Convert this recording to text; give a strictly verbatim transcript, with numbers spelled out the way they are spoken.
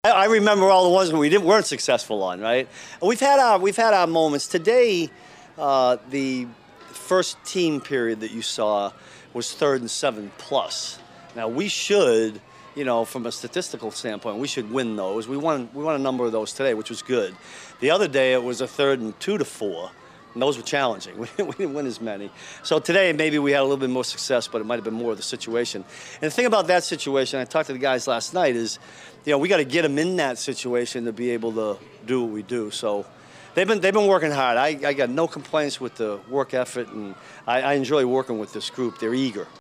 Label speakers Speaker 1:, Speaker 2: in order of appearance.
Speaker 1: I remember all the ones we didn't weren't successful on, right? And we've had our we've had our moments. Today, uh, the first team period that you saw was third and seven plus. Now we should, you know, from a statistical standpoint, we should win those. We won we won a number of those today, which was good. The other day it was a third and two to four. And those were challenging. We didn't win as many. So today, maybe we had a little bit more success, but it might have been more of the situation. And the thing about that situation, I talked to the guys last night, is, you know, we got to get them in that situation to be able to do what we do. So they've been they've been working hard. I, I got no complaints with the work effort, and I, I enjoy working with this group. They're eager.